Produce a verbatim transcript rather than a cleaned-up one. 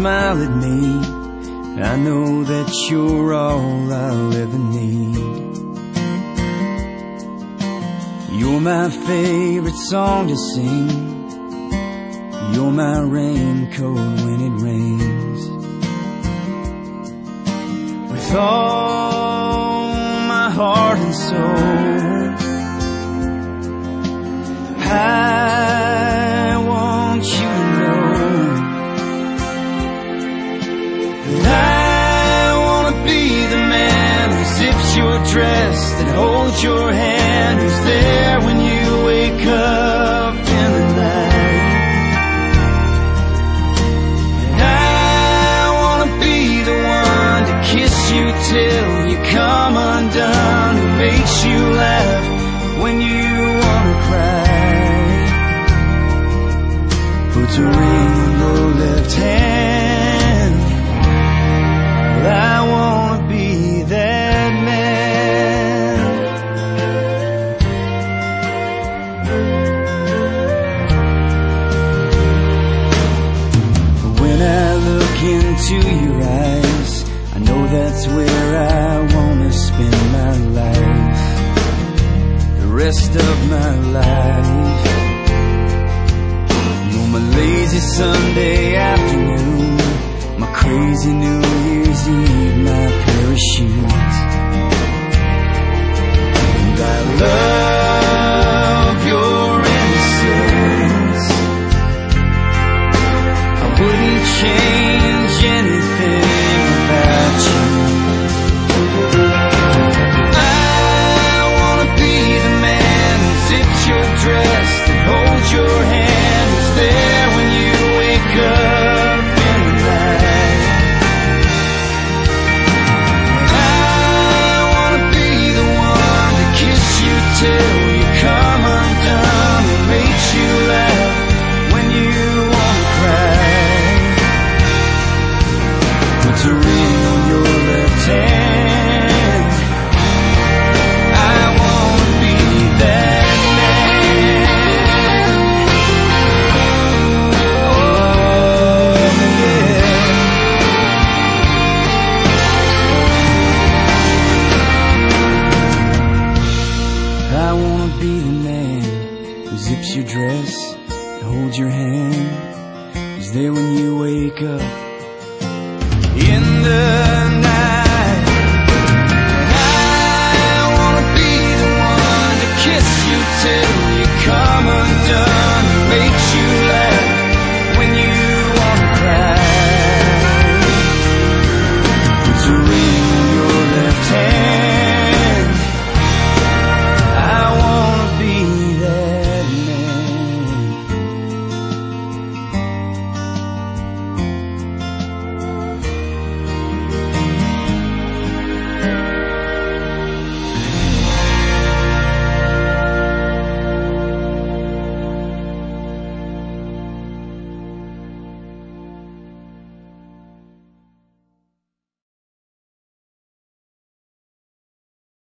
smile at me, I know that you're all I'll ever need. You're my favorite song to sing, you're my raincoat when it rains. With all my heart and soul, I want you to know that I want to be the man who zips your dress, that holds your hand, who's there when you wake up in the night. And I want to be the one to kiss you till you come undone, who makes you laugh when you want to cry, puts a ring on your left hand. Well, I want to be that man. When I look into your eyes, I know that's where I want to spend my life, the rest of my life. You're my lazy Sunday afternoon, my crazy New Year's Eve, my